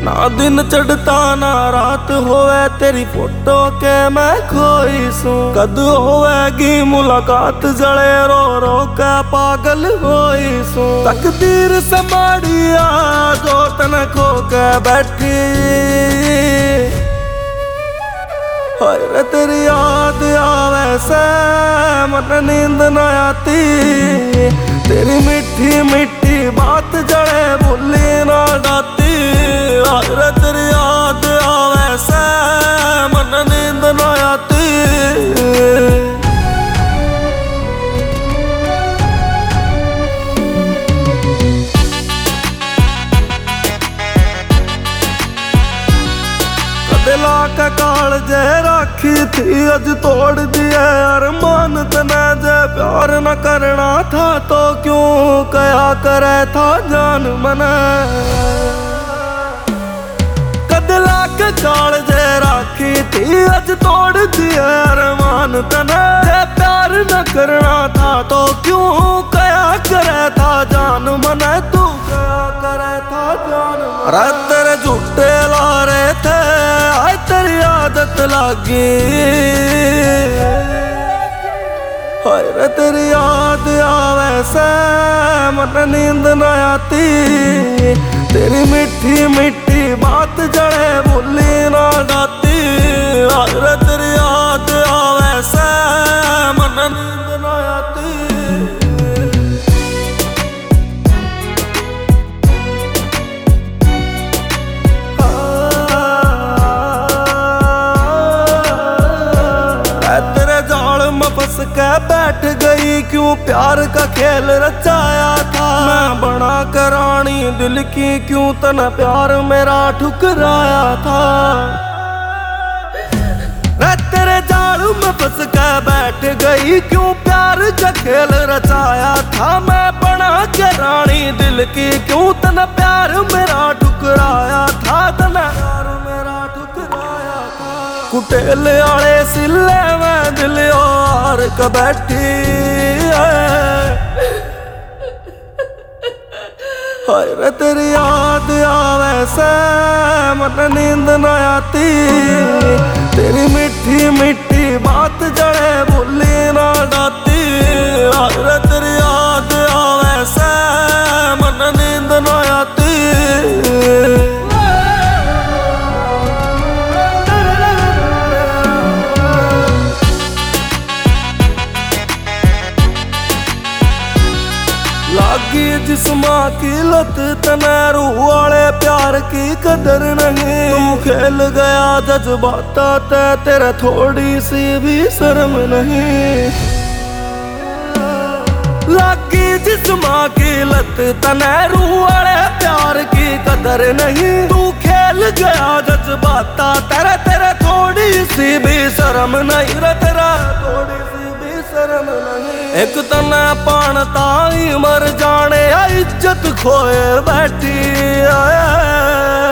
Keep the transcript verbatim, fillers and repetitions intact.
ना दिन चढ़ता ना रात होवे तेरी फोटो के मैं खोई सू। कद होवेगी मुलाकात जड़े रो रो के पागल होई सू। तकदीर से माड़िया जो तन खो के बैठी हाय तेरी याद आवे से मन नींद न आती। तेरी मीठी मीठी बात जड़े भूली ना जाती। हाय तेरी याद आवे से मन नींद न आती। दिला के काल जे राखी थी अज तोड़ दिए अरमान तने। जे प्यार न करना था तो क्यों कया करे था जान मने। कदला के काल जे राखी थी अज तोड़ दिए अरमान तने। जे प्यार न करना था तो क्यों कया करे था जान मने। तू कया करे था जान मने। तेरे झूठे लारे थे आए तेरी आदत लागी। हाय रे तेरी याद आवे से मन नींद न आती। तेरी मीठी मीठी बात जड़े भूली ना जाती। हाय रे तेरी याद आवे से मन नींद न आती। फंस के बैठ गई क्यों प्यार का खेल रचाया था। मैं बना कर रानी दिल की क्यों तना प्यार मेरा ठुकराया था। तेरे जाल में फंस के बैठ गई क्यों प्यार का खेल रचाया था। मैं बना के रानी दिल की क्यों तना प्यार मेरा ठुकराया था। तना प्यार मेरा ठुकराया था। कुटेल आले सिले में दिल और का बैठी हाय रे तेरी याद आवे से मन नींद न आती। तेरी मीठी मीठी बात जड़े भूली ना जाती। हाय रे तेरी याद आवे से मन नींद न आती। लागी जिस्मा की लत तने रूह वाले प्यार की कदर नहीं। तू खेल गया जज्बाता ते तेरे थोड़ी सी भी शर्म नहीं। लागी जिस्मा की लत तने रूह वाले प्यार की कदर नहीं। तू खेल गया जज्बाता तेरे तेरे थोड़ी सी भी शर्म नहीं। रे तेरा थोड़ी सी भी शर्म नहीं। एक तना पाणता ही मर जाने इज्जत खोए बैठी।